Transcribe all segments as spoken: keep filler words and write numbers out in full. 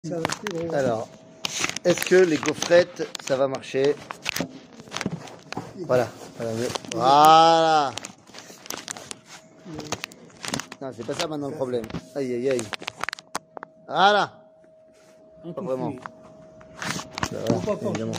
Alors, est-ce que les gaufrettes, ça va marcher? Voilà. Voilà. Voilà. Non, c'est pas ça maintenant le problème. Aïe, aïe, aïe. Voilà. Pas vraiment. Voilà, évidemment.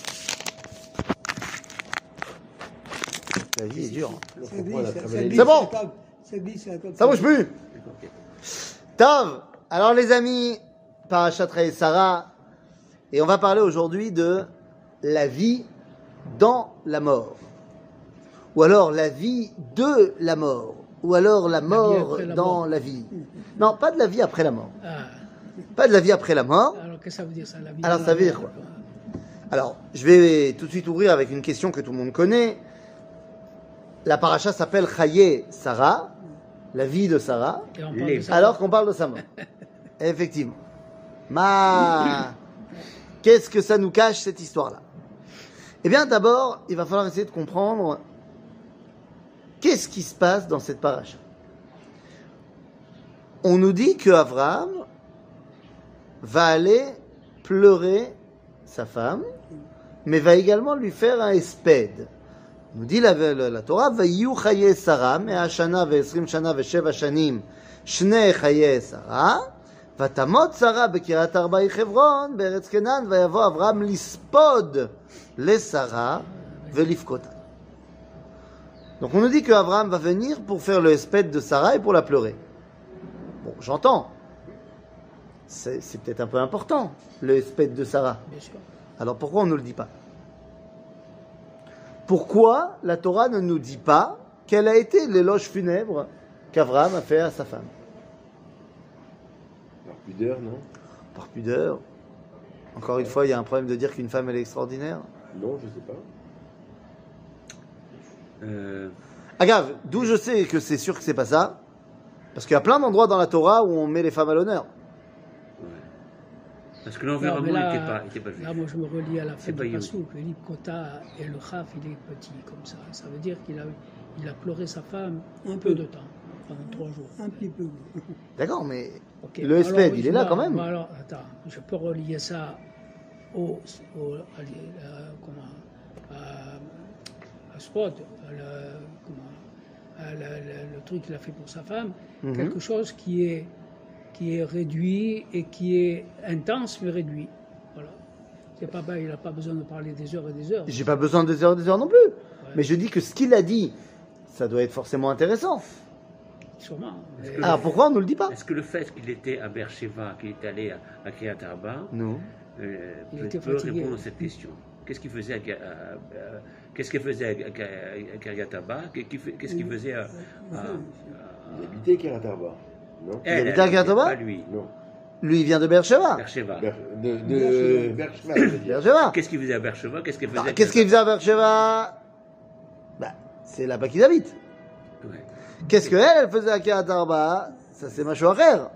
La vie est dure. C'est bon. Ça bouge plus. Tov. Alors les amis, Parashat Rei Sarah, et on va parler aujourd'hui de la vie dans la mort, ou alors la vie de la mort, ou alors la mort la dans mort. La vie. Non, pas de la vie après la mort. Ah. Pas de la vie après la mort. Alors qu'est-ce que ça veut dire ça, la vie? Alors ça veut dire quoi? Alors, je vais tout de suite ouvrir avec une question que tout le monde connaît. La paracha s'appelle Rei Sarah, la vie de Sarah, alors qu'on parle de sa mort. Effectivement. Ma, qu'est-ce que ça nous cache cette histoire-là? Eh bien, d'abord, il va falloir essayer de comprendre qu'est-ce qui se passe dans cette paracha. On nous dit que Abraham va aller pleurer sa femme, mais va également lui faire un espède. On nous dit la, la, la Torah, Vayu chaye Sarah, mea shana ve'esrim shana ve'sheva shanim, shnei chaye Sarah. ותמות שרה בקריית ארבע חברון בארץ כנען ויבוא אברהם לספוד לשרה ולבכותה. Donc on nous dit que Abraham va venir pour faire le espède de Sarah et pour la pleurer. Bon, j'entends. C'est, c'est peut-être un peu important, le espède de Sarah. Bien sûr. Alors pourquoi on ne le dit pas? Pourquoi la Torah ne nous dit pas quel a été l'éloge funèbre qu'Abraham a fait à sa femme? Par pudeur, non? Par pudeur. Encore une fois, il y a un problème de dire qu'une femme, elle est extraordinaire. Non, je sais pas. Euh... Agave, d'où je sais que c'est sûr que c'est pas ça, parce qu'il y a plein d'endroits dans la Torah où on met les femmes à l'honneur. Ouais. Parce que l'environnement n'était pas, était pas juste. Là, moi, je me relis à la fin du Passouk, le Libkota et le Chaf, il est petit comme ça. Ça veut dire qu'il a, il a pleuré sa femme un peu de temps. Pendant trois jours. Un petit peu. D'accord, mais okay. Le espède, il est là quand même. Alors, attends, je peux relier ça au, au à, à, comment, à, à Spot, à le, comment, à le, le, le truc qu'il a fait pour sa femme, mm-hmm. Quelque chose qui est, qui est réduit et qui est intense mais réduit. Voilà. C'est pas, il n'a pas besoin de parler des heures et des heures. J'ai pas besoin des heures et des heures non plus. Ouais. Mais je dis que ce qu'il a dit, ça doit être forcément intéressant. Sûrement. Mais... Alors pourquoi on ne le dit pas? Est-ce que le fait qu'il était à Beersheba, qu'il est allé à, à Kiryat Arba, non, euh, peut, peut répondre à cette question? Qu'est-ce qu'il faisait à, à, à, qu'est-ce qu'il faisait à, à Kiryat Arba? Qu'est-ce qu'il faisait à, à, à... Il habitait Kiryat Arba, non? Elle, il habitait à Kiryat Arba? Pas lui. Non. Lui, il vient de Beersheba. Beersheba. Ber, de de Beersheba. Beersheba. Qu'est-ce qu'il faisait à Beersheba? Qu'est-ce qu'il faisait? Ah, qu'est-ce qu'il faisait à Beersheba? Bah, c'est là-bas qu'ils habitent. Ouais. Qu'est-ce qu'elle, elle faisait à Kiryat Arba? Ça, c'est macho à faire.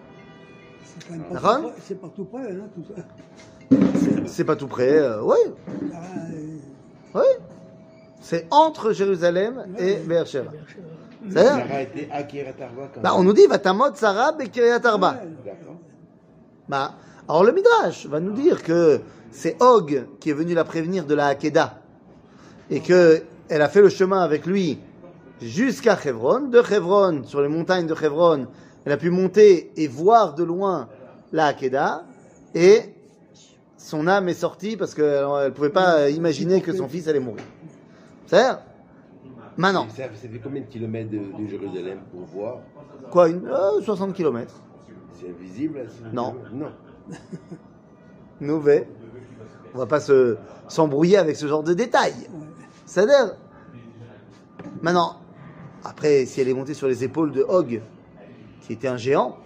C'est pas tout près, hein, tout ça. C'est, c'est pas tout près, euh, oui. Ah, euh... Oui. C'est entre Jérusalem ouais, et Beersheba. Sarah était à Kiryat Arba quand bah, on nous dit, Vatamot Sarah be Kiryat Arba. Ouais, bah, alors le Midrash va nous dire que c'est Og qui est venu la prévenir de la Hakeda. Et que elle a fait le chemin avec lui jusqu'à Hebron, de Hebron, sur les montagnes de Hebron, elle a pu monter et voir de loin la Hakeda, et son âme est sortie parce qu'elle ne pouvait pas imaginer que son fils allait mourir. C'est-à-dire, maintenant. Ça fait combien de kilomètres de, de Jérusalem pour voir? Quoi, une, euh, soixante kilomètres. C'est invisible? Non. Non. Nous, on va pas se, s'embrouiller avec ce genre de détails. C'est-à-dire, maintenant, après, si elle est montée sur les épaules de Og, qui était un géant,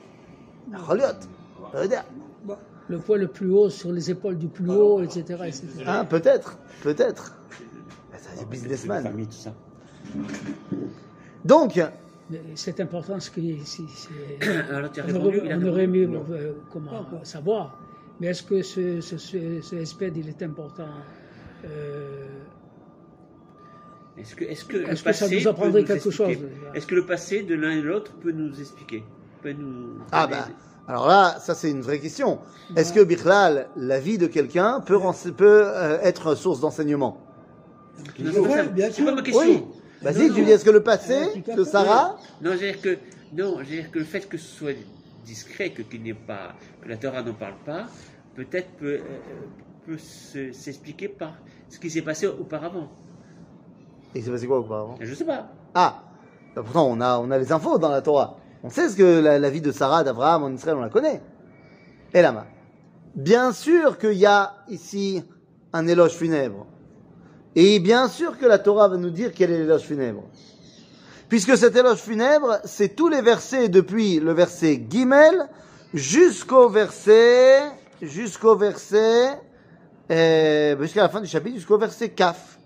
le poids le plus haut sur les épaules du plus haut, et cetera et cetera. Ah, peut-être, peut-être. C'est un businessman. Famille, tout ça. Donc, mais c'est important ce que c'est, c'est... Alors, tu as on répondu, aurait, on aurait aimé euh, comment savoir. Mais est-ce que ce, ce, ce, ce espède, il est important? euh, Est-ce que, est-ce que, est-ce le que ça passé nous apprendrait nous quelque chose? Est-ce que le passé de l'un et de l'autre peut nous expliquer, peut nous ah bah, Alors là, ça c'est une vraie question. Est-ce que Bichlal, la vie de quelqu'un peut, rense- peut euh, être source d'enseignement? Non, c'est pas ça. bien C'est sûr. pas ma question. Oui. Vas-y, Non, tu non. dis, est-ce que le passé Ouais, tout à de fait. Sarah, Non, c'est-à-dire que, non, c'est-à-dire que le fait que ce soit discret, que, qu'il n'y ait pas, que la Torah n'en parle pas, peut-être peut, euh, peut se- s'expliquer par ce qui s'est passé auparavant. et c'est passé quoi auparavant? Je sais pas. Ah, bah pourtant on a, on a les infos dans la Torah. On sait ce que la, la vie de Sarah, d'Abraham en Israël, on la connaît. Et là, bien sûr qu'il y a ici un éloge funèbre. Et bien sûr que la Torah va nous dire quel est l'éloge funèbre. Puisque cet éloge funèbre, c'est tous les versets depuis le verset Gimel jusqu'au verset, jusqu'au verset, euh, jusqu'à la fin du chapitre, jusqu'au verset Kaf.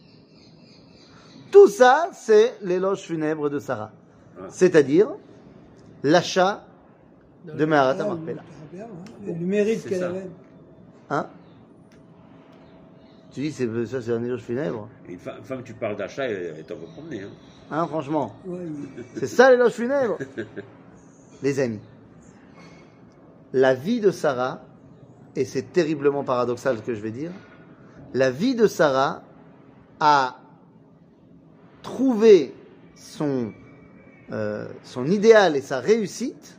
Tout ça, c'est l'éloge funèbre de Sarah. C'est-à-dire l'achat de Meharat HaMakpelah. Le mérite C'est qu'elle ça. avait. Hein? Tu dis, c'est, ça c'est un éloge funèbre? Une femme, une femme, tu parles d'achat, elle elle t'en va promener. Hein. Hein, franchement? Ouais, il- C'est ça l'éloge funèbre? Les amis, la vie de Sarah, et c'est terriblement paradoxal ce que je vais dire, la vie de Sarah a trouvé son, euh, son idéal et sa réussite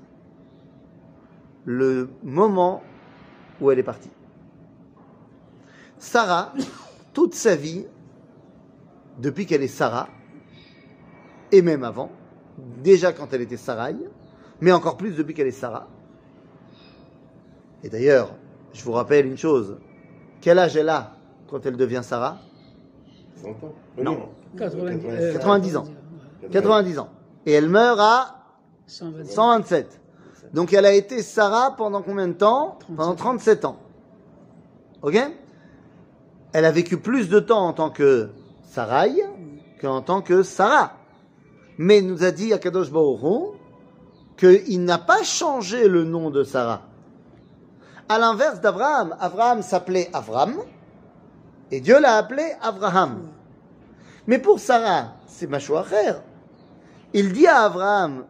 le moment où elle est partie. Sarah, toute sa vie, depuis qu'elle est Sarah, et même avant, déjà quand elle était Sarai, mais encore plus depuis qu'elle est Sarah. Et d'ailleurs, je vous rappelle une chose, quel âge elle a quand elle devient Sarah? cent ans. Non. quatre-vingt-dix, euh, quatre-vingt-dix ans. ouais. quatre-vingt-dix ans. Et elle meurt à cent vingt. cent vingt-sept. Donc elle a été Sarah pendant combien de temps? Pendant trente-sept ans. Ok? Elle a vécu plus de temps en tant que Sarai qu'en tant que Sarah. Mais il nous a dit Akadosh Baruch Hu qu'il n'a pas changé le nom de Sarah. À l'inverse d'Abraham, Abraham s'appelait Avram et Dieu l'a appelé Abraham. Mais pour Sarah, c'est Mashou Acher. Il dit à Abraham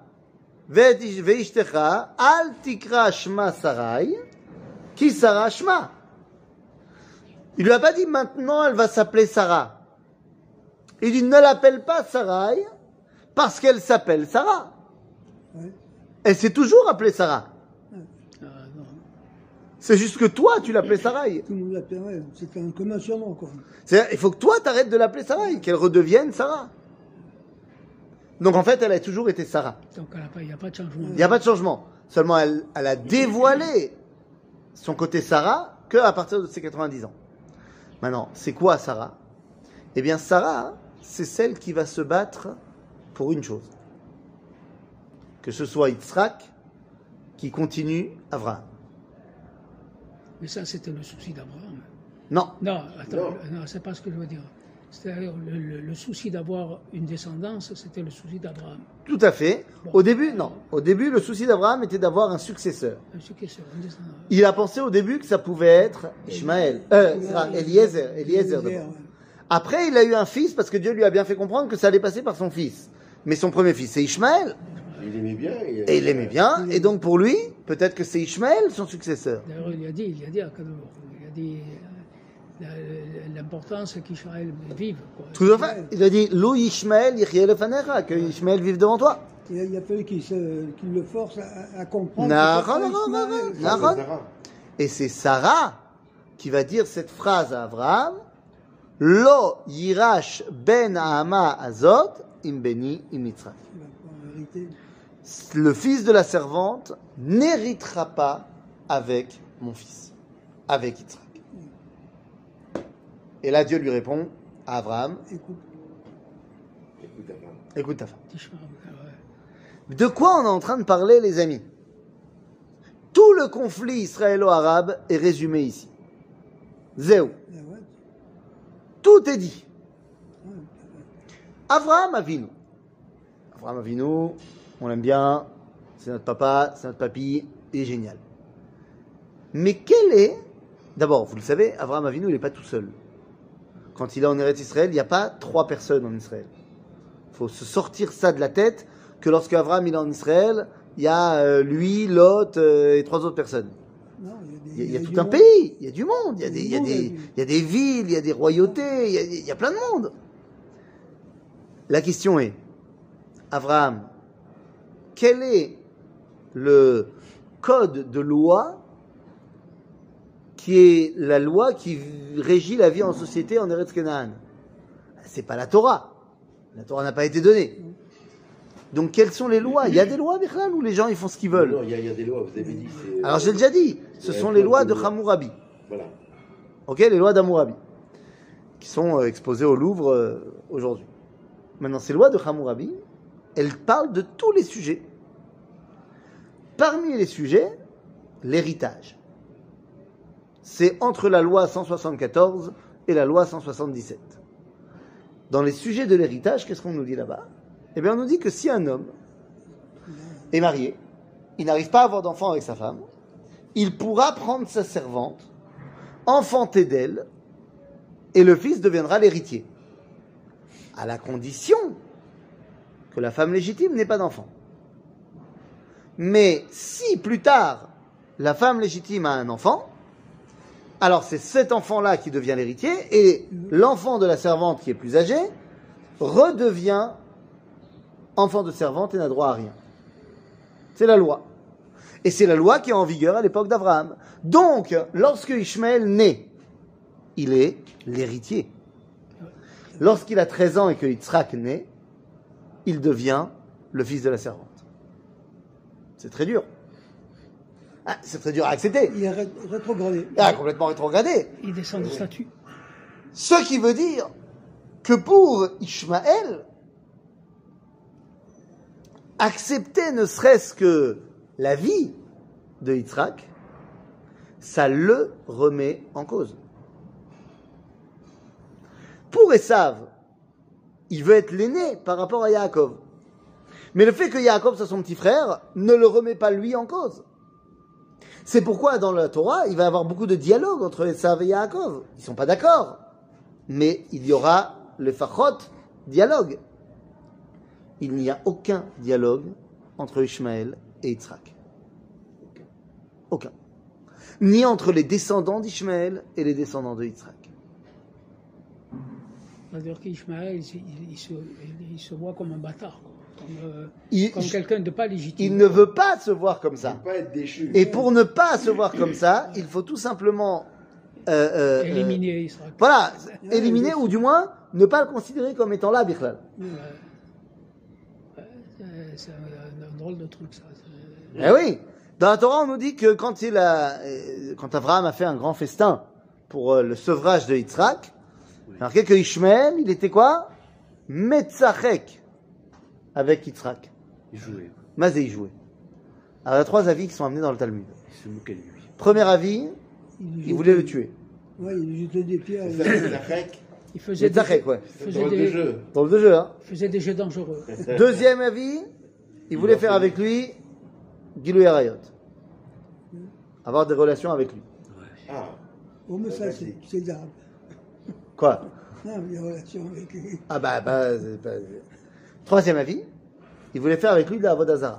Ve'ishtecha al tikra shma Sarai ki Sarah shma. Il lui a pas dit maintenant elle va s'appeler Sarah. Il dit ne l'appelle pas Sarai parce qu'elle s'appelle Sarah. Ouais. Elle s'est toujours appelée Sarah. Ah, non. C'est juste que toi tu l'appelais Sarai. Tout le monde l'appelait, ouais, c'était un commun surnom, quoi. C'est-à-dire, il faut que toi t'arrêtes de l'appeler Sarai, qu'elle redevienne Sarah. Donc en fait elle a toujours été Sarah. Donc elle a pas- il n'y a pas de changement. Il n'y a pas de changement. Seulement elle, elle a dévoilé son côté Sarah qu'à partir de ses quatre-vingt-dix ans. Maintenant, c'est quoi Sarah? Eh bien Sarah, c'est celle qui va se battre pour une chose. Que ce soit Yitzhak qui continue Abraham. Mais ça, c'était le souci d'Abraham. Non, Non, attends, Non. le- non, c'est pas ce que je veux dire. C'est-à-dire, le, le- le souci d'avoir une descendance, c'était le souci d'Abraham. tout à fait. Au début, non. Au début, le souci d'Abraham était d'avoir un successeur. Un successeur, une descendance. Il a pensé au début que ça pouvait être Ishmaël. Euh, sera Eliezer. Eliezer d'abord. ouais. Après, il a eu un fils parce que Dieu lui a bien fait comprendre que ça allait passer par son fils. Mais son premier fils, c'est Ishmaël. Il aimait bien. Et il l'aimait bien. Et donc, pour lui, peut-être que c'est Ishmaël son successeur. D'ailleurs, il a dit, il a dit à Kadosh, il a dit euh, la- l'importance qu'Israël vive. Quoi. Tout à fait. Il a dit, Lou Ishmael, Yirriel Lefanecha, que Ishmael vive devant toi. Il a, il a fallu qu'il se- qu'il le force à, à comprendre. Non, que c'est pas non, non, non, Ismaël. non. Nahon. Et c'est Sarah qui va dire cette phrase à Abraham, Lo yirash ben Hama azot im beni im Yitzhak. Il va pouvoir hériter. Le fils de la servante n'héritera pas avec mon fils, avec Yitzhak. Et là, Dieu lui répond à Abraham, Écoute, Écoute, Abraham. écoute ta femme. Tishma, ouais. De quoi on est en train de parler, les amis? Tout le conflit israélo-arabe est résumé ici. Zéou. ah ouais, Tout est dit. ouais, Avraham Avinu. Avraham Avinu, on l'aime bien, c'est notre papa, c'est notre papy, il est génial. Mais quel est... D'abord, vous le savez, Avraham Avinu, il n'est pas tout seul. Quand il est en Eretz Israël, il n'y a pas trois personnes en Israël. Il faut se sortir ça de la tête, que lorsque Avraham il est en Israël, il y a euh, lui, Lot euh, et trois autres personnes. Non, Il y a, il y a tout du un monde. pays, il y a du monde, il y a des, il y a monde, des, il y a du- il y a des villes, il y a des royautés, il y a, il y a plein de monde. La question est, Abraham, quel est le code de loi qui est la loi qui régit la vie en société en Eretz Canaan? C'est pas la Torah. La Torah n'a pas été donnée. Donc quelles sont les lois? Il y a des lois, Bichlal, où les gens ils font ce qu'ils veulent? Non, il y, a- il y a des lois, vous avez dit. c'est- Alors j'ai déjà dit, ce Ouais, sont les lois de ouais. Hammurabi. Voilà. Ok, les lois d'Hammurabi, qui sont euh, exposées au Louvre euh, aujourd'hui. Maintenant, ces lois de Hammurabi, elles parlent de tous les sujets. Parmi les sujets, l'héritage. C'est entre la loi cent soixante-quatorze et la loi cent soixante-dix-sept. Dans les sujets de l'héritage, qu'est-ce qu'on nous dit là-bas? Eh bien, on nous dit que si un homme est marié, il n'arrive pas à avoir d'enfant avec sa femme, il pourra prendre sa servante, enfanter d'elle, et le fils deviendra l'héritier. À la condition que la femme légitime n'ait pas d'enfant. Mais si plus tard, la femme légitime a un enfant, alors c'est cet enfant-là qui devient l'héritier, et l'enfant de la servante qui est plus âgé redevient enfant de servante et n'a droit à rien. C'est la loi. Et c'est la loi qui est en vigueur à l'époque d'Abraham. Donc, lorsque Ishmaël naît, il est l'héritier. Lorsqu'il a treize ans et que Yitzhak naît, il devient le fils de la servante. C'est très dur. Ah, c'est très dur à accepter. Il est ré- rétrogradé. Ah, complètement rétrogradé. Il descend de statut. Ce qui veut dire que pour Ishmaël, accepter ne serait-ce que la vie de Yitzhak, ça le remet en cause. Pour Esav, il veut être l'aîné par rapport à Yaakov. Mais le fait que Yaakov soit son petit frère ne le remet pas lui en cause. C'est pourquoi dans la Torah, il va y avoir beaucoup de dialogue entre Esav et Yaakov. Ils ne sont pas d'accord. Mais il y aura le fachot dialogue. Il n'y a aucun dialogue entre Ishmaël et Yitzhak. Aucun. Ni entre les descendants d'Ishmaël et les descendants de Yitzhak. C'est-à-dire qu'Ishmaël, il, se- il- il se, il se voit comme un bâtard, quoi. Comme, euh, Il, comme quelqu'un de pas légitime. il ne veut pas se voir comme Il ça. ne pas être déchu. Et pour ne pas se voir comme ça, il faut tout simplement euh, euh, euh, Éliminer Israël. voilà, éliminer ou du moins ne pas le considérer comme étant là, Bichlal. Ouais. Ouais, c'est- c'est un, un drôle de truc, ça. C'est- Eh oui, dans la Torah, on nous dit que quand il a, euh, quand Abraham a fait un grand festin pour euh, le sevrage de Yitzhak, il y a marqué que Ishmaël, il était quoi? Metzachek avec Yitzhak. Il jouait. Mazé, il jouait. Alors, il y a trois avis qui sont amenés dans le Talmud. Il se moquait de lui. Premier avis, Il, il voulait le tuer. Ouais, il jetait des pierres. C'est ça, c'est la règle. Il faisait des, Metzachek, ouais. il C'est faisait drôle de des, jeu. Dans le jeu, hein. il faisait des jeux dangereux. Deuxième avis, il voulait faire avec lui Gilou Arayot. Avoir des relations avec lui. Ah, Oh, mais ça, c'est c'est d'arbre. Quoi? Non, les relations avec lui. Ah bah, bah c'est pas... Troisième avis, il voulait faire avec lui de la Avodazara.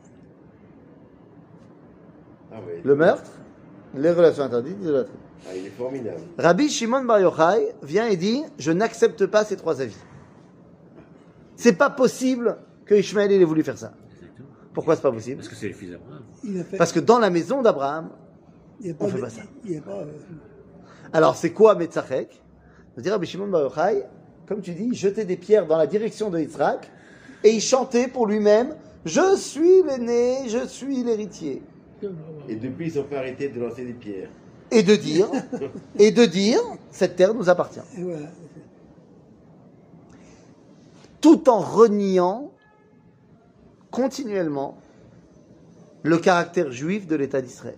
ah ouais. Le meurtre, les relations interdites, l'idolâtrie. Ah, il est formidable. Rabbi Shimon Bar Yochai vient et dit, je n'accepte pas ces trois avis. C'est pas possible que Ishmaël ait voulu faire ça. Exactement. Pourquoi c'est pas possible? Parce que c'est le fils d'Abraham. Il a fait. Parce que dans la maison d'Abraham, il y a on pas fait de- pas ça. Il y a pas. euh, alors c'est quoi Metzachek? Je veux dire, Rabbi Shimon Bar Yochai, comme tu dis, il jetait des pierres dans la direction de Yitzhak et il chantait pour lui-même, je suis l'aîné, je suis l'héritier. Et depuis, ils n'ont pas arrêté de lancer des pierres. Et de dire, et de dire, cette terre nous appartient. Et voilà. Tout en reniant continuellement le caractère juif de l'État d'Israël.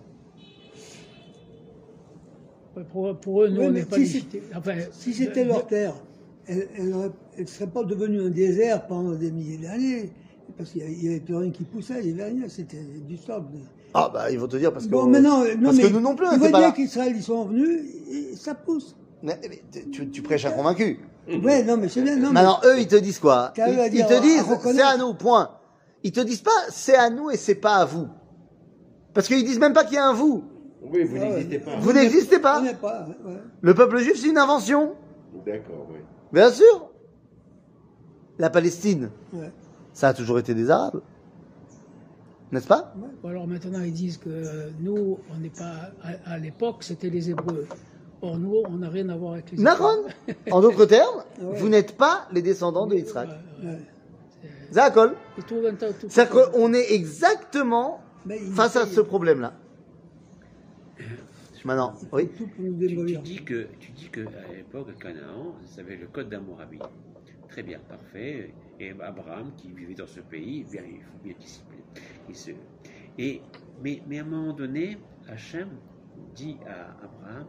Ouais, Pour, pour eux, nous, Ouais, on mais n'est pas si légitime. Enfin, Si c'était de- leur terre, elle ne serait pas devenue un désert pendant des milliers d'années. Parce qu'il n'y avait plus rien qui poussait, il n'y avait rien, c'était du sable. Ah bah ils vont te dire parce que, Bon, mais non, non, parce mais que nous non plus, on ils était voient pas bien là. qu'Israël, ils sont venus, et ça pousse. Mais- mais tu, tu prêches un convaincu. Ouais, non, mais c'est bien. Non, mais Maintenant eux ils te disent quoi? Qu'à Ils, eux à ils dire, te à disent reconnaître. c'est à nous, point. ils te disent pas c'est à nous et c'est pas à vous. Parce qu'ils disent même pas qu'il y a un vous. Oui, vous Ah ouais. n'existez pas. Vous n'existez pas. On n'est pas, ouais. Le peuple juif, c'est une invention. D'accord, oui. Bien sûr. La Palestine, Ouais. ça a toujours été des Arabes. N'est-ce pas? Ou alors maintenant ils disent que euh, nous, on n'est pas. À, à l'époque, c'était les Hébreux. Or, nous, on n'a rien à voir avec les Hébreux. Naron. En d'autres termes, Ouais. vous n'êtes pas les descendants de Yitzhak. Ouais. Zakol. Ils trouvent un tas- tout- C'est-à-dire qu'on est exactement Mais il face à essaye- ce problème-là. Maintenant, oui. Tout pour nous Tu, tu démolir. dis que tu dis que à l'époque, à Canaan, ça avait le code d'Hammurabi. Très bien, parfait. Et Abraham, qui vivait dans ce pays, bien, il faut bien qu'il s'y plaît. Il se... Et, mais, mais à un moment donné, Hachem dit à Abraham,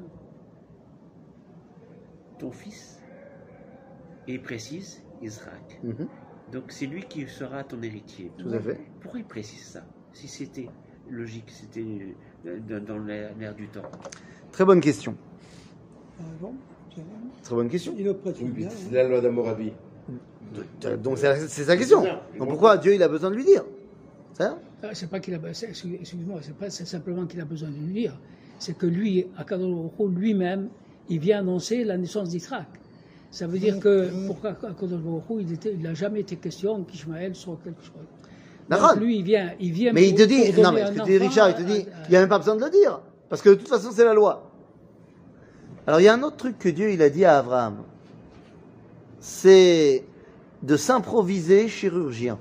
ton fils, et il précise Isaac. Mhm. Donc c'est lui qui sera ton héritier. Tout à fait. Pourquoi il précise ça? Si c'était logique, c'était euh, dans, dans l'air l'air du temps. Très bonne question. Ah bon, c'est vrai. Très bonne question. Il le précise Oui, bien. c'est la loi d'Hammurabi. Donc c'est c'est sa question. C'est ça. Donc pourquoi Dieu il a besoin de lui dire? C'est ça? Ah, c'est pas qu'il a, c'est- excuse-moi, c'est pas c'est simplement qu'il a besoin de lui dire, c'est que lui, Akadosh Baruch Hu, lui-même, il vient annoncer la naissance d'Israël. Ça veut dire que pour Akadosh Baruch Hu, il était, il n'a jamais été question qu'Ishmaël soit quelque chose. D'accord. Donc lui, il vient, il vient. Mais il te pour- dit, pour non donner mais ce que un tu dis enfant Richard, il te à- dit, à- il n'y a même pas besoin de le dire. Parce que de toute façon c'est la loi. Alors il y a un autre truc que Dieu il a dit à Abraham. C'est de s'improviser chirurgien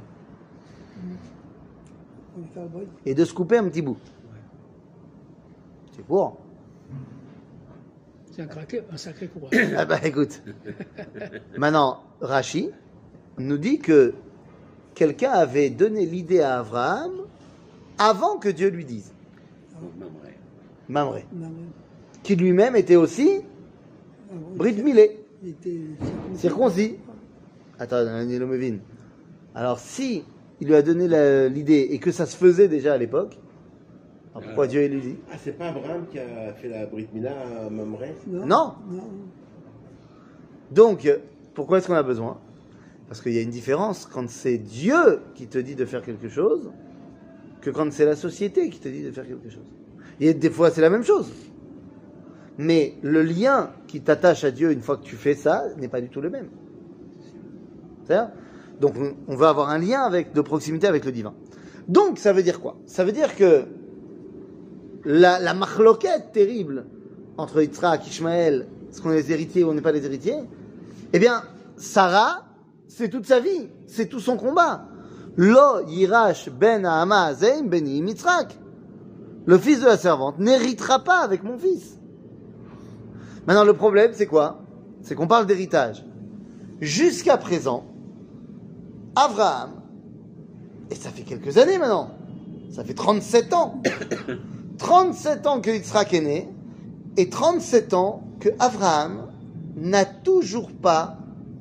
On va faire le bruit. et de se couper un petit bout. C'est pour. C'est un, craqué- un sacré courage. Ah bah écoute. Maintenant, Rashi nous dit que quelqu'un avait donné l'idée à Abraham avant que Dieu lui dise. Donc, Mamré. Mamré. Non, mais- Qui lui-même était aussi ah bon, Brit il- Milé, Il était circoncis. Attends, Daniel Omevin. Alors si il lui a donné la- l'idée et que ça se faisait déjà à l'époque, alors pourquoi Euh. Dieu il lui dit? Ah, c'est pas Abraham qui a fait la Brit Mila à Mamré? Non. Non. Non. Donc, pourquoi est-ce qu'on a besoin? Parce qu'il y a une différence quand c'est Dieu qui te dit de faire quelque chose que quand c'est la société qui te dit de faire quelque chose. Et des fois, c'est la même chose. Mais le lien qui t'attache à Dieu une fois que tu fais ça n'est pas du tout le même. C'est-à-dire, donc, on- on veut avoir un lien avec, de proximité avec le divin. Donc, ça veut dire quoi? Ça veut dire que la, la machloquette terrible entre Yitzhak, Ishmaël, est-ce qu'on est les héritiers ou on n'est pas les héritiers? Eh bien, Sarah, c'est toute sa vie, c'est tout son combat. Lo yirash ben Hama Azeim beni Yitzhak. Le fils de la servante n'héritera pas avec mon fils. Maintenant, le problème, c'est quoi? C'est qu'on parle d'héritage. Jusqu'à présent, Abraham, et ça fait quelques années maintenant, ça fait trente-sept ans, trente-sept ans que Yitzhak est né, et trente-sept ans que Abraham n'a toujours pas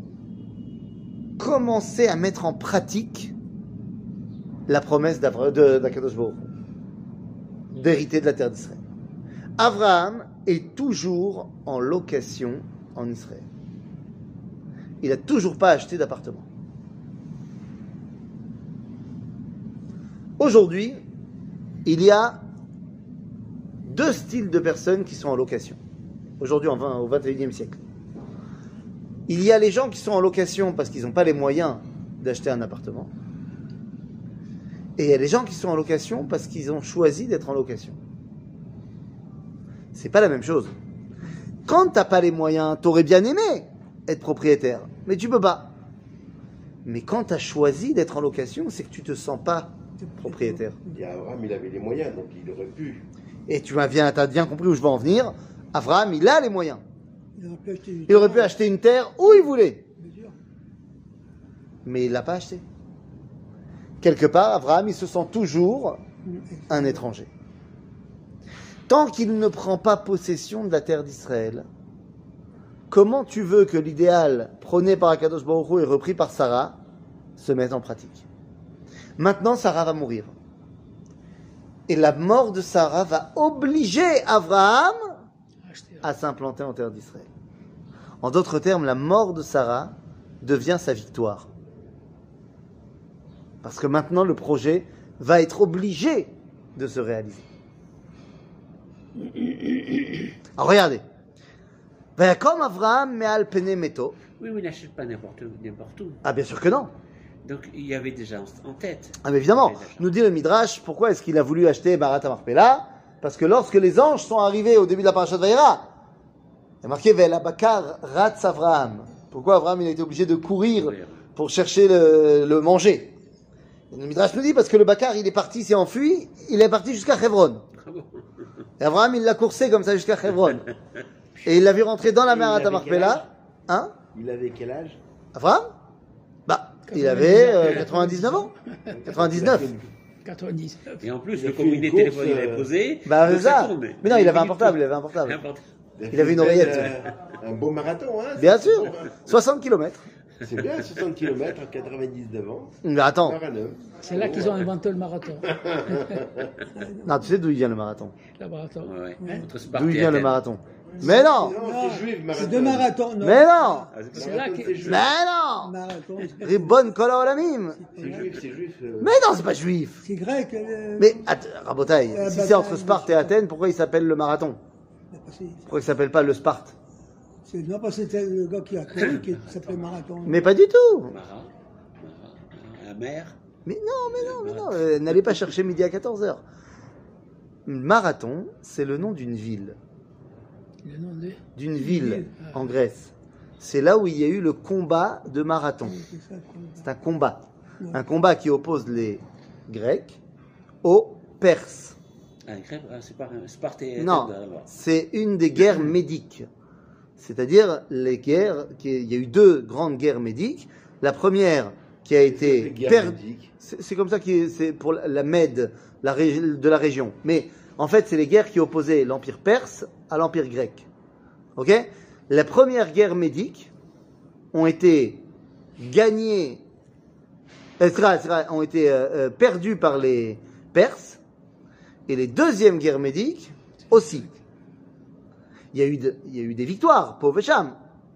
commencé à mettre en pratique la promesse d'Avra- de- d'Akadosh Baruch Hu, d'hériter de la terre d'Israël. Abraham est toujours en location en Israël. Il n'a toujours pas acheté d'appartement. Aujourd'hui, il y a deux styles de personnes qui sont en location. Aujourd'hui, en vingt au vingt et unième siècle. Il y a les gens qui sont en location parce qu'ils n'ont pas les moyens d'acheter un appartement. Et il y a les gens qui sont en location parce qu'ils ont choisi d'être en location. C'est pas la même chose. Quand t'as pas les moyens, t'aurais bien aimé être propriétaire, mais tu peux pas. Mais quand t'as choisi d'être en location, c'est que tu te sens pas propriétaire. Et Abraham, il avait les moyens, donc il aurait pu. Et tu m'as bien, t'as bien compris où je veux en venir. Abraham, il a les moyens. Il aurait pu acheter du Il aurait pu acheter une terre où il voulait, Bien sûr. mais il l'a pas acheté. Quelque part, Abraham, il se sent toujours un étranger. Tant qu'il ne prend pas possession de la terre d'Israël, comment tu veux que l'idéal prôné par Akadosh Baruch Hu et repris par Sarah se mette en pratique? Maintenant, Sarah va mourir. Et la mort de Sarah va obliger Abraham Acheter. à s'implanter en terre d'Israël. En d'autres termes, la mort de Sarah devient sa victoire. Parce que maintenant, le projet va être obligé de se réaliser. Alors, regardez. Vayakom Avraham me'al pene meto. Oui, mais il n'achète pas n'importe où, n'importe où. Ah, bien sûr que non. Donc il y avait déjà en, en tête. Ah, mais évidemment. Il y avait déjà. Nous dit le Midrash, pourquoi est-ce qu'il a voulu acheter Marat Marpella? Parce que lorsque les anges sont arrivés au début de la parasha de Vayera, il y a marqué Ve'el Bakar Ratz Avraham. Pourquoi Avraham il a été obligé de courir pour chercher le, le manger? Et le Midrash nous dit parce que le Bakar il est parti, s'est enfui, il est parti jusqu'à Hebron. Ah bon. Et Avraham il l'a coursé comme ça jusqu'à Hebron. Et il l'a vu rentrer dans la Et mer il à avait quel Marpella. âge Hein? Il avait quel âge? Avraham? Bah, il avait euh, quatre-vingt-dix-neuf ans. quatre-vingt-dix-neuf. quatre-vingt-dix-neuf. Et en plus, Il a le fait combiné une course, téléphone, il avait euh, posé. Bah, donc c'est ça. tourne. Mais non, il avait un minutes portable, il tourne. avait un portable. Un portable. Il avait une oreillette. Un, un beau marathon, hein? Bien c'est sûr. bon, hein. soixante kilomètres. C'est bien, soixante kilomètres à quatre-vingt-dix-neuf ans. Mais attends. Par un homme. C'est là qu'ils ont inventé le marathon. Non, tu sais d'où il vient le marathon? Le marathon. Ouais, ouais. Hein? Entre Sparte D'où il et vient le Athènes. marathon? Mais non! Non, c'est juif, marathon. C'est deux marathons. Non. Mais non! Ah, c'est C'est pas- là Marathon, que- c'est juif. Mais non! Marathon. Ribbon Kol Olamim. C'est juif, c'est juif. euh. Mais non, c'est pas juif. C'est grec. euh, Mais, att- Rabotaï, Euh, si bah, c'est entre bah, Sparte et Athènes, pourquoi il s'appelle le marathon? parce que Pourquoi il s'appelle pas le Sparte? c'est- Non, parce que c'était le gars qui a couru qui s'appelait Marathon. Mais pas du tout! Mara, Mara, la mer. Mais non, mais non, mais non, euh, n'allez pas chercher midi à quatorze heures. Marathon, c'est le nom d'une ville. Le nom de... D'une ville en Grèce. C'est là où il y a eu le combat de Marathon. C'est ça, quoi. C'est un combat. Un combat qui oppose les Grecs aux Perses. Ah, les Grecs, ah, c'est pas un- Sparte et Athènes, Non, là-bas. c'est une des guerres médiques. C'est-à-dire les guerres, qui- il y a eu deux grandes guerres médiques. La première qui a été Les guerres perdue. médiques. C'est c'est comme ça que c'est pour la Mède, la ré- de la région. Mais en fait, c'est les guerres qui opposaient l'empire perse à l'empire grec. Ok? La première guerre médique ont été gagnées, euh, c'est vrai, c'est vrai, ont été euh, euh, perdues par les Perses, et les deuxièmes guerres médiques aussi. Il y a eu, de- il y a eu des victoires, pauvre Cham.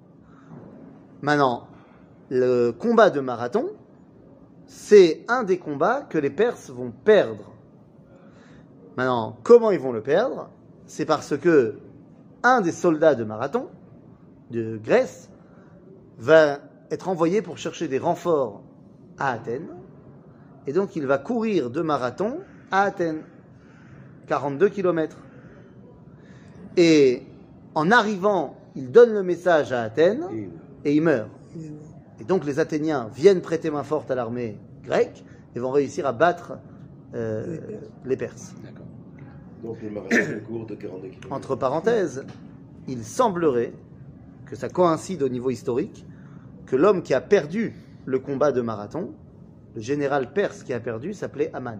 Maintenant, le combat de Marathon, c'est un des combats que les Perses vont perdre. Maintenant, comment ils vont le perdre? C'est parce que un des soldats de Marathon, de Grèce, va être envoyé pour chercher des renforts à Athènes. Et donc, il va courir de Marathon à Athènes. quarante-deux kilomètres. Et en arrivant, il donne le message à Athènes Et- et il meurt. Et donc les Athéniens viennent prêter main forte à l'armée grecque et vont réussir à battre euh, les Perses. D'accord. Donc le marathon est court de quarante-deux kilomètres. Entre parenthèses, il semblerait que ça coïncide au niveau historique que l'homme qui a perdu le combat de Marathon, le général perse qui a perdu, s'appelait Aman.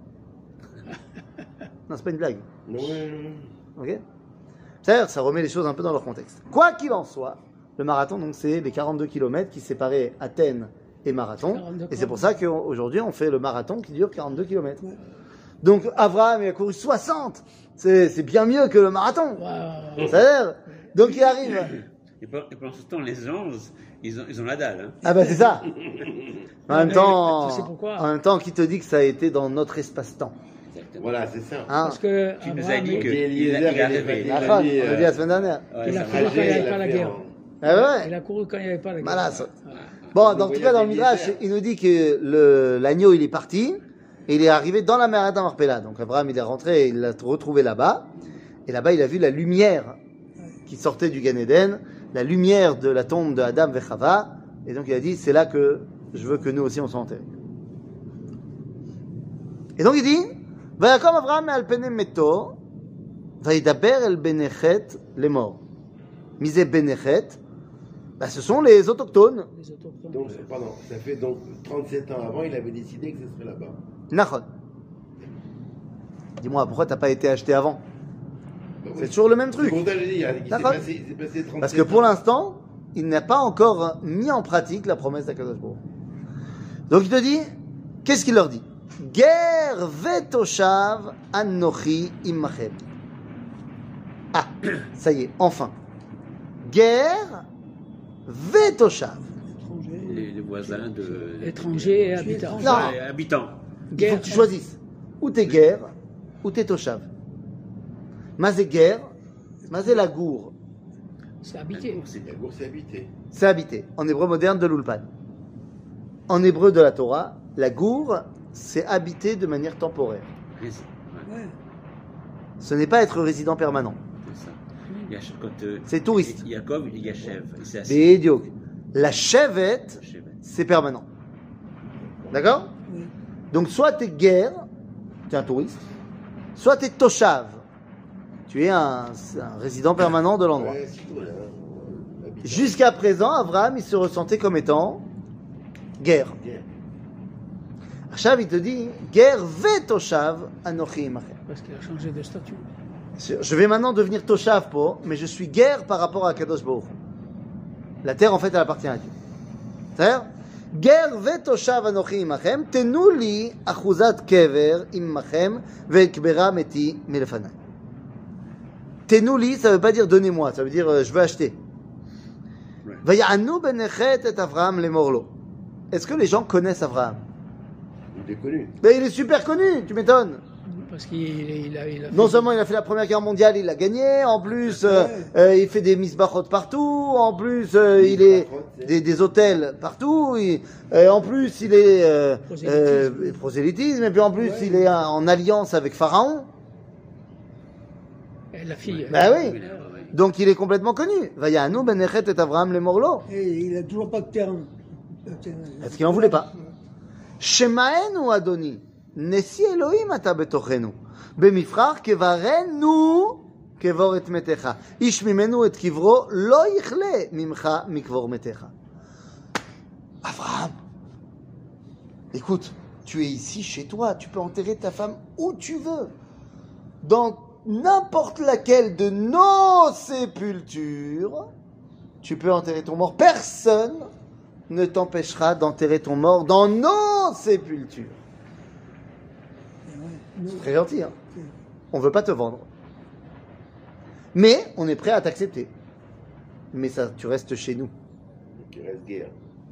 Non, c'est pas une blague. Non, ouais, non. Ok? C'est-à-dire, ça remet les choses un peu dans leur contexte. Quoi qu'il en soit, le marathon, donc, c'est les quarante-deux kilomètres qui séparaient Athènes et Marathon. quarante-deux Et c'est pour ça qu'aujourd'hui, on fait le marathon qui dure quarante-deux kilomètres. Ouais. Donc, Abraham, il a couru soixante. C'est, c'est bien mieux que le marathon. Waouh. C'est-à-dire, donc il arrive. Et pe- et pendant ce temps, les anges, ils ont, ils ont la dalle. Hein. Ah ben c'est ça. En même Mais temps, tu sais pourquoi en même temps, qui te dit que ça a été dans notre espace-temps, Exactement. Voilà, c'est ça. hein? Parce que Tu nous as Abraham, dit que- Et il a- Eliezer, il a il est rêvé. pas- La il phrase, a dit, on l'a euh, dit la semaine dernière. Ouais, il a ça couru va. quand il n'y avait il a pas la fait guerre. en- Ah ouais. Il a couru quand il n'y avait pas la guerre. Voilà, ça. Ouais. Bon, dans Vous tout cas, dans le voyez Midrash, Eliezer. il nous dit que le, l'agneau, il est parti, et il est arrivé dans la mer d'Amarpella. Donc, Abraham, il est rentré, et il l'a retrouvé là-bas. Et là-bas, il a vu la lumière qui sortait du Gan Eden, la lumière de la tombe de Adam et Chava. Et donc, il a dit, c'est là que je veux que nous aussi, on soit enterrés. Et donc, il dit, Vayakom Abraham al pene meto, Vayidaber el benechet les morts. Misé benechet, bah, ce sont les autochtones. Les autochtones. Donc, pardon, ça fait donc trente-sept ans avant, il avait décidé que ce serait là-bas. Nachon. Dis-moi, pourquoi t'as pas été acheté avant? Bah oui. C'est toujours le même C'est truc. pour ça que je dis, il s'est D'accord. passé, il s'est passé trente-sept Parce que pour ans. l'instant, il n'a pas encore mis en pratique la promesse d'Akadosh Baruch Hu. Donc il te dit, qu'est-ce qu'il leur dit? Ger vetoshav anochi imachem. Ah, ça y est, enfin. Ger vetoshav. Étranger. Les, les voisin de. Étranger et habitant. Non. Ouais, habitant. Il faut Guerre. que tu choisisses. Ou t'es guerre, ou t'es toshav. Mazé guerre, mazé la gour. C'est habité. La bourse est habitée. C'est habité. En hébreu moderne de l'Ulpan. En hébreu de la Torah, la gour, c'est habité de manière temporaire. Rési- ouais, Ouais. Ce n'est pas être résident permanent. c'est ça. Yash- quand, euh, C'est touriste. Yaakov, il y achève. Et c'est assez. Bédiok. La chevette, Achève. c'est permanent. D'accord? Oui. Donc soit t'es guerre, t'es un touriste, soit t'es toshav, tu es un, un résident permanent de l'endroit. Ouais, c'est tout, là. Habitant. Jusqu'à présent, Abraham, il se ressentait comme étant guerre. Guerre. Achav, il te dit, guerre ve toshav anochi imachem. Parce qu'il a changé de statut. Je vais maintenant devenir toshav po, mais je suis guerre par rapport à Kadosh Baruch Hu. La terre, en fait, elle appartient à Dieu. C'est-à-dire, guerre ve toshav anochi imachem, tenu li achuzat kever imachem ve'ekbera meti milefanai. Tenu li, ça veut pas dire donnez-moi, ça veut dire euh, je veux acheter. Ouais. Vayanu benechet et Avraham lemorlo. Est-ce que les gens connaissent Avraham? Il est connu. Ben, il est super connu, tu m'étonnes. Parce qu'il il a, il a Non fait- seulement il a fait la première guerre mondiale, il l'a gagné, en plus euh, euh, il fait des misbachot partout, en plus euh, il est des, des hôtels partout, il- euh, en plus il est euh, euh, prosélytisme, et puis en plus Ouais. il est en, en alliance avec Pharaon, Et la fille. bah oui, Oui, là, ouais. donc il est complètement connu. Vayanu benechet et Avraham le morlo. Et il n'a toujours pas de terrain. Est-ce qu'il en voulait pas? Shemaenu Adoni, Nesi Elohim ata betochenu, במפרח קברנו קבור את מתך. איש ממנו את קברו לא יכלה ממך מקבור מתך. Abraham, écoute, tu es ici chez toi, tu peux enterrer ta femme où tu veux, dans n'importe laquelle de nos sépultures, tu peux enterrer ton mort. Personne ne t'empêchera d'enterrer ton mort dans nos sépultures. C'est très gentil, hein. On veut pas te vendre. Mais on est prêt à t'accepter. Mais ça, tu restes chez nous. Donc il reste guerre.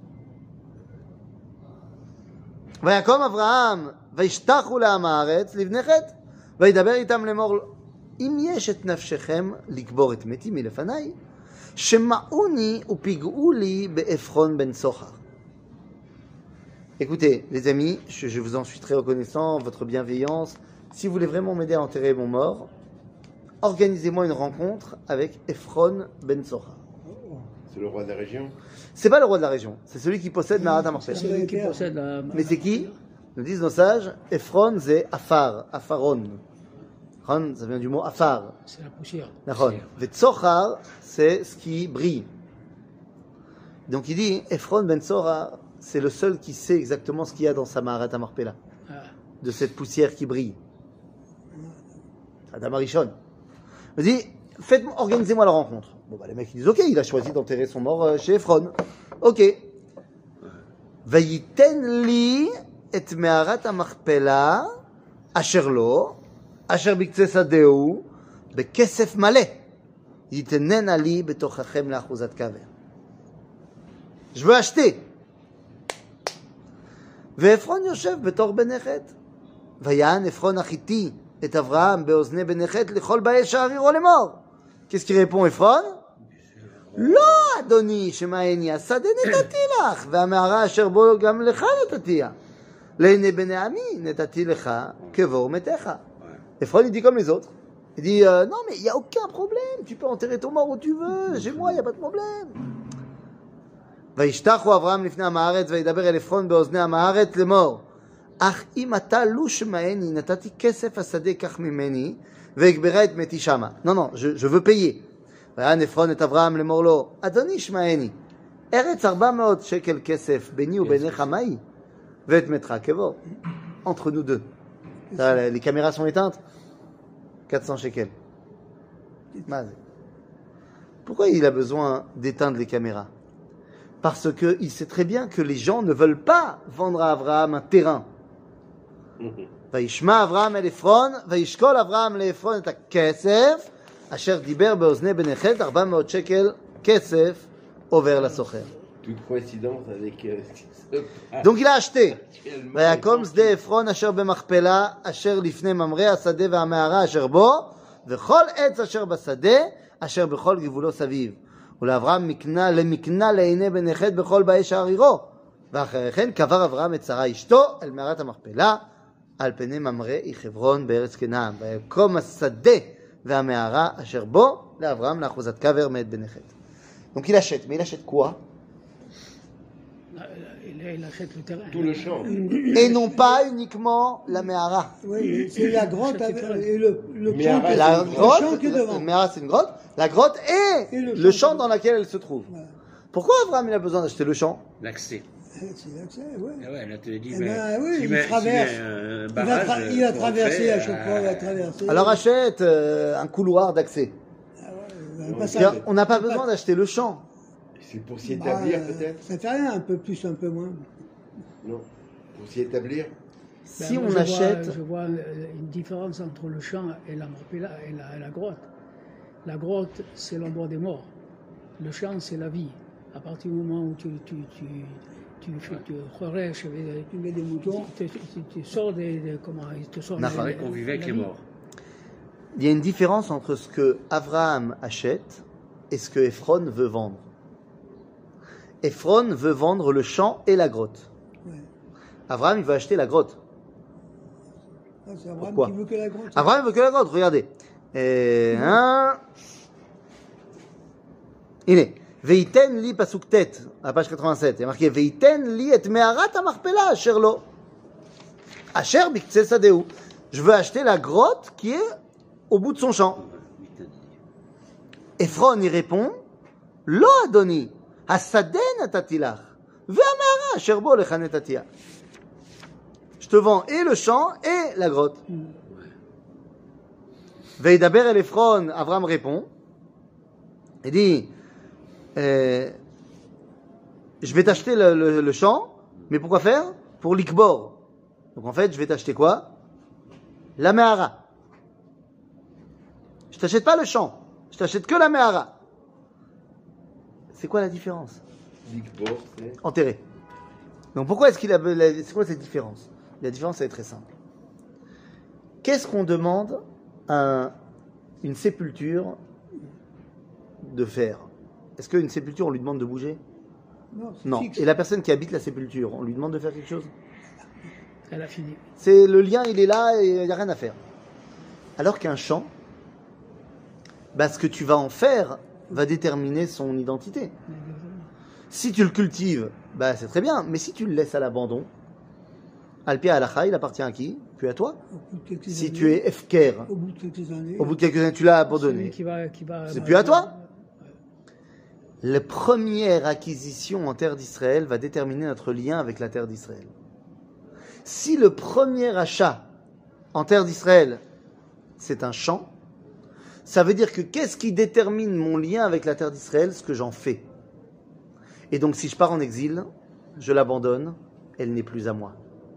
ויקום אברהם, וישתחו לעם הארץ לבני חטא, וידבר איתם לאמור, אם יש את נפשכם לקבור את מתי מלפניי, שמעוני ופיגעו לי בעפרון בן סוחר. Écoutez, les amis, je, je vous en suis très reconnaissant, votre bienveillance. Si vous voulez vraiment m'aider à enterrer mon mort, organisez-moi une rencontre avec Ephron ben Sochar. C'est le roi de la région. C'est pas le roi de la région, c'est celui qui possède Marat HaMarpela. C'est celui qui possède la. Mais c'est qui? Nous disent nos sages, Ephron c'est Afar, Afaron. Afaron, ça vient du mot Afar. C'est la poussière. D'accord. Vetsochar, c'est ce qui brille. Donc il dit, Ephron ben Sochar, c'est le seul qui sait exactement ce qu'il y a dans sa Marat HaMarpela, Ah, de cette poussière qui brille. Adam Arishon. Il dit, faites, organisez-moi la rencontre. Bon, bah, les mecs, ils disent, ok, il a choisi d'enterrer son mort euh, chez Ephron. Ok. Vayiten li et me'arat ha'machpela asher lo, asher biktseh sadeu, bekesef maleh, yitenena li betochachem le'achuzat kaver. Je veux acheter. ואפרון יושב בתור בן נחת. ויען עפרון החיתי את אברהם באוזני בן נחת לכל באי שערירו לאמור. Qu'est-ce qu'il répond עפרון? לא, אדוני, שמעני, השדה נתתי לך, והמערה אשר בו גם לך נתתיה. לעיני בני עמי נתתי לך קבור מתך. עפרון, il dit comme les autres. Il dit, euh, non, mais il n'y a aucun problème, tu peux enterrer ton mort où tu veux, chez moi, il n'y a pas de problème. וישתחו אברהם לפני עם הארץ וידבר אל עפרון באוזני עם הארץ לאמור אך אם אתה לא שמעני נתתי כסף השדה קח ממני ואגברה את מתי שמה. non non je, je veux payer. ויען עפרון את אברהם לאמור לו אדוני שמעני ארץ ארבע מאות שקל כסף ביני וביניך מהי ואת מתך קבור. entre nous deux. Ça, les caméras sont éteintes. quatre cents shekels. Pourquoi il a besoin d'éteindre les caméras? Parce qu'il sait très bien que les gens ne veulent pas vendre à Abraham un terrain. וישמע אברהם אל עפרון, וישקול אברהם לעפרון את הכסף, אשר דיבר באוזני בן נחת, ארבע מאות שקל כסף עובר לסוחר. toute coïncidence avec euh, ce qui se passe Donc il a acheté. actuellement. ויקום שדה עפרון אשר במכפלה אשר לפני ממרא השדה והמערה אשר בו וכל עץ אשר בשדה אשר בכל גבולו סביב ולאברהם מקנה למקנה לעיני בן חת בכל באי שער עירו ואחרי כן קבר אברהם את שרה אשתו אל מערת המכפלה על פני ממרא היא חברון בארץ כנען ויקום השדה והמערה אשר בו לאברהם לאחוזת קבר מאת בן חת. Donc il achète, mais il achète quoi? Il, il achète le terrain. Tout le champ. Et non pas uniquement la Mehara. Oui, c'est la grotte avec, et le, le Mais champ, arrête, qui- La le grotte, champ qui est la, devant. la Mehara c'est une grotte, la grotte et, Et le le champ champ dans lequel elle se trouve. Voilà. Pourquoi Abraham il a besoin d'acheter le champ? L'accès. C'est l'accès, ouais. Ah ouais, là, tu te dis, Eh mais, ben, oui, tu il mets- tu traverse. mets un Il va, barrage, tra- il va pour traverser entrer, à chaque fois, il va euh, traverser. Alors achète euh, un couloir d'accès. Ah ouais, il va pas C'est-à-dire, s'arrêter. on n'a pas besoin d'acheter le champ. C'est pour s'y Bah, établir euh, peut-être. Ça fait rien, un peu plus, un peu moins. Non. Pour s'y établir. Ben, Si moi, on je achète, Vois, je vois euh, une différence entre le champ et la, Marpella- et la, et la grotte. La grotte, c'est l'endroit des morts. Le champ, c'est la vie. À partir du moment où tu, tu, tu, tu, fais- tu relèches, euh, Tu mets des moutons. tu, tu, tu- tu sors des, des- comment il te sort Non, des- pareil qu'on vivait avec la les vie. morts. il y a une différence entre ce que Abraham achète et ce que Ephron veut vendre. Ephron veut vendre le champ et la grotte. Ouais. Abraham il veut acheter la grotte. Ah, c'est Abraham Pourquoi qui veut que la grotte. Abraham veut que la grotte, regardez. Et, hein, הנה, ויתן לי פסוק ט', à la page quatre-vingt-sept, il y a marqué ויתן לי את מערת המכפלה אשר לו, אשר בקצה שדהו. Je veux acheter la grotte qui est au bout de son champ. Ephron y répond, לא אדוני, השדה נתתי לך, והמערה אשר בו לך נתתיה. Je te vends et le champ et la grotte. וידבר אל עפרון, אברהם répond, il dit, euh, je vais t'acheter le, le, le champ, mais pourquoi faire? Pour l'ikbor. Donc en fait, je vais t'acheter quoi? La mehara. Je t'achète pas le champ, je t'achète que la mehara. C'est quoi la différence? L'Ikbor, c'est. Enterré. Donc pourquoi est-ce qu'il a... C'est quoi cette différence? La différence, elle est très simple. Qu'est-ce qu'on demande à un- une sépulture de faire? Est-ce qu'une sépulture, on lui demande de bouger? Non, c'est Non. fixe. Et la personne qui habite la sépulture, on lui demande de faire quelque chose? Elle a fini. C'est le lien, il est là et il n'y a rien à faire. Alors qu'un champ, bah, ce que tu vas en faire va déterminer son identité. Si tu le cultives, bah, c'est très bien. Mais si tu le laisses à l'abandon, Alpia Alacha, il appartient à qui? Plus à toi. Au bout de quelques Si années, tu es Efker, Au bout de quelques années. au bout de quelques années, tu l'as Celui abandonné. qui va, qui va, C'est va- plus à toi? La première acquisition en terre d'Israël va déterminer notre lien avec la terre d'Israël. Si le premier achat en terre d'Israël, c'est un champ, ça veut dire que qu'est-ce qui détermine mon lien avec la terre d'Israël? Ce que j'en fais. Et donc si je pars en exil, je l'abandonne, elle n'est plus à moi.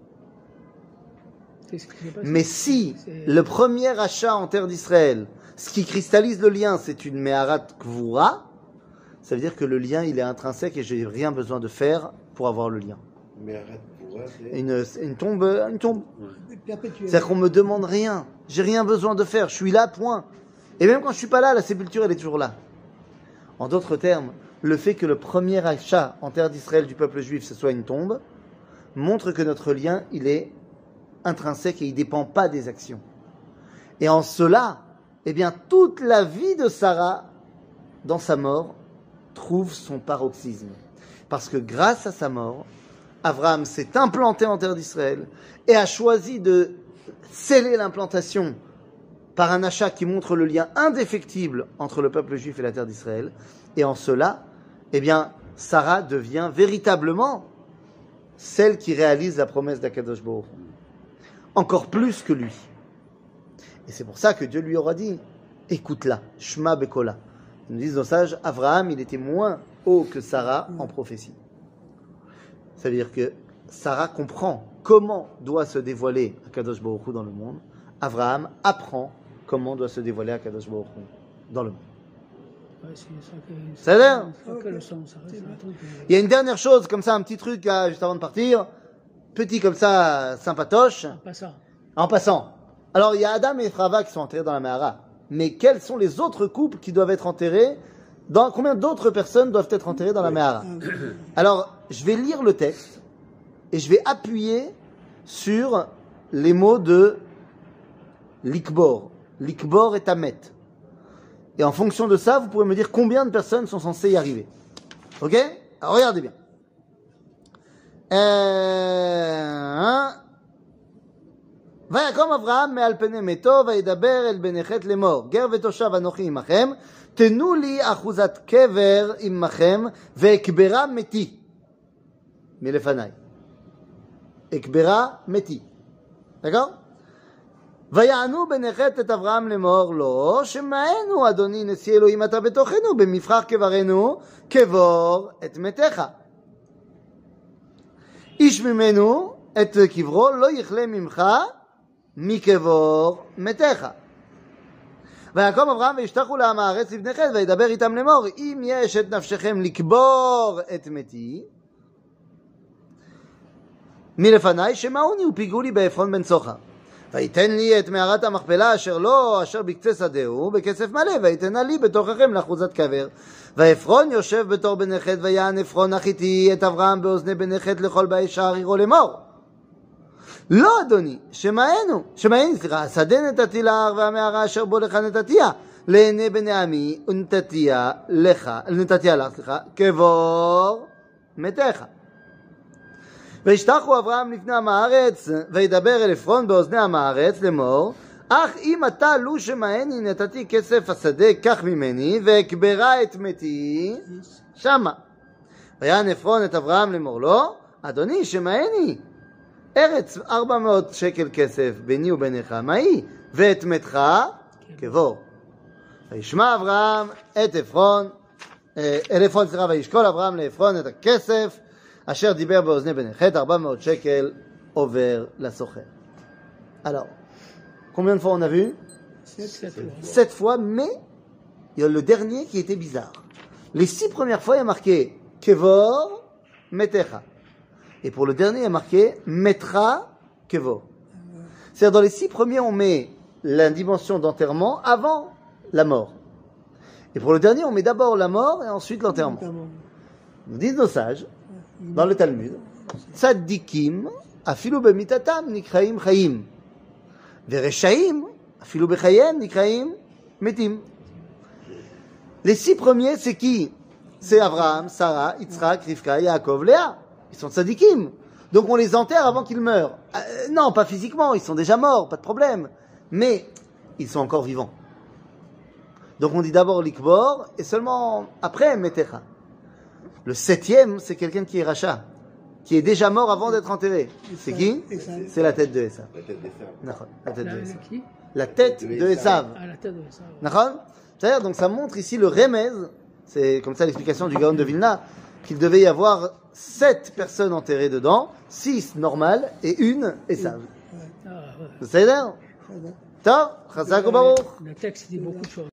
C'est ce qui s'est passé. Mais si C'est- le premier achat en terre d'Israël, ce qui cristallise le lien, c'est une meharat kvura, ça veut dire que le lien, il est intrinsèque et j'ai rien besoin de faire pour avoir le lien. Mais arrête pour voir, c'est. Une, une tombe, une tombe. Perpétuel. C'est-à-dire qu'on me demande rien. J'ai rien besoin de faire. Je suis là, point. Et même quand je suis pas là, la sépulture, elle est toujours là. En d'autres termes, le fait que le premier achat en terre d'Israël du peuple juif, ce soit une tombe, montre que notre lien, il est intrinsèque et il dépend pas des actions. Et en cela, eh bien, toute la vie de Sarah, dans sa mort, trouve son paroxysme. Parce que grâce à sa mort, Abraham s'est implanté en terre d'Israël et a choisi de sceller l'implantation par un achat qui montre le lien indéfectible entre le peuple juif et la terre d'Israël. Et en cela, eh bien, Sarah devient véritablement celle qui réalise la promesse d'Akadosh Baruch Hu. Encore plus que lui. Et c'est pour ça que Dieu lui aura dit, écoute-la, Shma Bekola. Ils nous disent nos sages, Abraham, il était moins haut que Sarah en prophétie. Ça veut dire que Sarah comprend comment doit se dévoiler Akadosh Baruch Hu dans le monde. Abraham apprend comment doit se dévoiler Akadosh Baruch Hu dans le monde. Ouais, c'est ça que- Ça a l'air c'est ça que le son, ça reste un truc, euh, Il y a une dernière chose, comme ça, un petit truc là, juste avant de partir. Petit comme ça, sympatoche. Pas ça. En passant. Alors, il y a Adam et Frava qui sont enterrés dans la Mehara. Mais quels sont les autres couples qui doivent être enterrés dans, combien d'autres personnes doivent être enterrées dans la Mehara? Alors, je vais lire le texte et je vais appuyer sur les mots de Likbor. Likbor et Tamet. Et en fonction de ça, vous pourrez me dire combien de personnes sont censées y arriver. Ok? Alors, regardez bien. Euh... ויקום אברהם מעל פני מתו וידבר אל בני חת לאמור גר ותושב אנוכי עמכם תנו לי אחוזת קבר עמכם ואקברה מתי מלפניי אקברה מתי d'accord ויענו בני חת את אברהם לאמור לו שמענו אדוני נשיא אלוהים אתה בתוכנו במפרח קברנו קבור את מתך איש ממנו את קברו לא יכלה ממך מקבור מתך. ויקום אברהם וישתחו לעם הארץ לבני חת וידבר איתם לאמור אם יש את נפשכם לקבור את מתי מלפניי שמעוני ופיגעו לי בעפרון בן צוחר ויתן לי את מערת המכפלה אשר לו אשר בקצה שדהו בכסף מלא ויתנה לי בתוככם לאחוזת קבר ועפרון יושב בתור בני חת ויען עפרון החיתי את אברהם באוזני בני חת לכל באי שער עירו לאמור לא אדוני, שמענו, שמעני, סליחה, השדה נתתי להר והמערה אשר בו לך נתתיה, לעיני בני עמי ונתתיה לך, נתתיה לך, סליחה, קבור מתך. וישתחו אברהם לפני עם הארץ, וידבר אל עפרון באוזני עם הארץ לאמור, אך אם אתה לו שמעני נתתי כסף השדה, קח ממני, ואקברה את מתי שמה. ויען עפרון את אברהם לאמור לו, אדוני, שמעני, ארץ ארבע מאות שקל כסף ביני וביניך, מה היא? ואת מתך קבור. וישמע אברהם את עפרון, אל עפרון סליחה, וישקול אברהם לעפרון את הכסף, אשר דיבר באוזני בני חת, ארבע מאות שקל עובר לסוחר. Alors, combien de fois on a vu? Sept fois, mais il y a le dernier qui était bizarre. Les six premières fois, il y a marqué Kevor Metecha. Et pour le dernier, il y a marqué Metra Kevo. C'est-à-dire, dans les six premiers, on met la dimension d'enterrement avant la mort. Et pour le dernier, on met d'abord la mort et ensuite l'enterrement. Nous disent nos sages, dans le Talmud, Tzaddikim, afilu bemitatam, nikraim chayim. Vereshaim, afilu bechayem, nikraim metim. Les six premiers, c'est qui? C'est Abraham, Sarah, Yitzhak, Rivka, Yaakov, Léa. Ils sont tzadikim. Donc on les enterre avant qu'ils meurent. Euh, non, pas physiquement, ils sont déjà morts, pas de problème. Mais ils sont encore vivants. Donc on dit d'abord l'ikbor et seulement après metecha. Le septième, c'est quelqu'un qui est racha, qui est déjà mort avant d'être enterré. C'est qui? C'est la tête de Esav. La tête des femmes. La tête de La, Esav. qui La tête de Esav. Ah, la tête de ça. Ouais. D'accord? C'est-à-dire, donc ça montre ici le remez, c'est comme ça l'explication du Gaon de Vilna, qu'il devait y avoir sept personnes enterrées dedans, six normales et une Esav. Ah, ouais. C'est-à-dire? Tov, chazak ubaruch. Le texte dit beaucoup de choses.